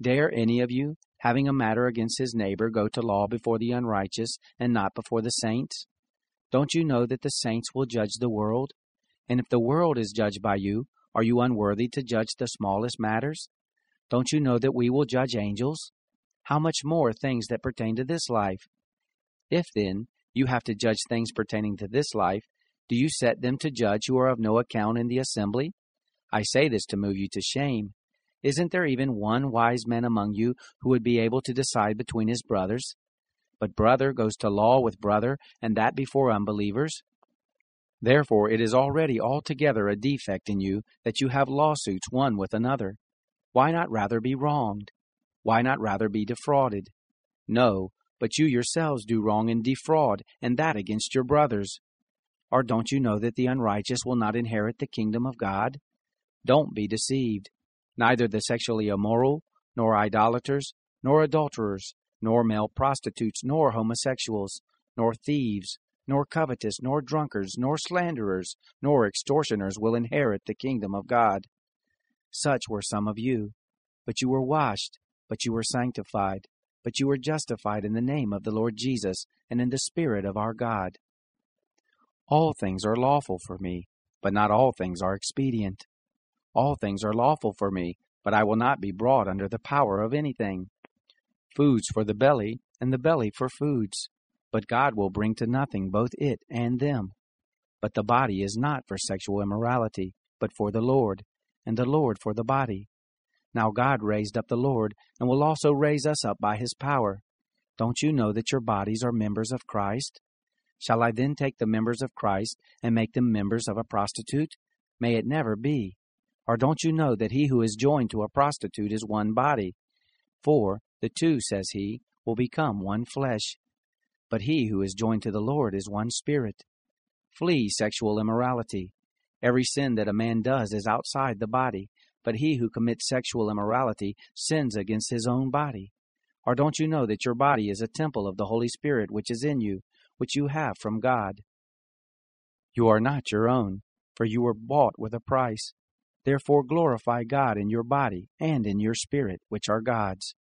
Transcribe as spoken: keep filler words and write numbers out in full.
Dare any of you, having a matter against his neighbor, go to law before the unrighteous, and not before the saints? Don't you know that the saints will judge the world? And if the world is judged by you, are you unworthy to judge the smallest matters? Don't you know that we will judge angels? How much more things that pertain to this life? If, then, you have to judge things pertaining to this life, do you set them to judge who are of no account in the assembly? I say this to move you to shame. Isn't there even one wise man among you who would be able to decide between his brothers? But brother goes to law with brother, and that before unbelievers. Therefore it is already altogether a defect in you that you have lawsuits one with another. Why not rather be wronged? Why not rather be defrauded? No, but you yourselves do wrong and defraud, and that against your brothers. Or don't you know that the unrighteous will not inherit the kingdom of God? Don't be deceived. Neither the sexually immoral, nor idolaters, nor adulterers, nor male prostitutes, nor homosexuals, nor thieves, nor covetous, nor drunkards, nor slanderers, nor extortioners will inherit the kingdom of God. Such were some of you. But you were washed, but you were sanctified, but you were justified in the name of the Lord Jesus and in the Spirit of our God. All things are lawful for me, but not all things are expedient. All things are lawful for me, but I will not be brought under the power of anything. Foods for the belly, and the belly for foods, but God will bring to nothing both it and them. But the body is not for sexual immorality, but for the Lord, and the Lord for the body. Now God raised up the Lord, and will also raise us up by his power. Don't you know that your bodies are members of Christ? Shall I then take the members of Christ and make them members of a prostitute? May it never be. Or don't you know that he who is joined to a prostitute is one body? For the two, says he, will become one flesh. But he who is joined to the Lord is one spirit. Flee sexual immorality. Every sin that a man does is outside the body, but he who commits sexual immorality sins against his own body. Or don't you know that your body is a temple of the Holy Spirit which is in you, which you have from God? You are not your own, for you were bought with a price. Therefore glorify God in your body and in your spirit, which are God's.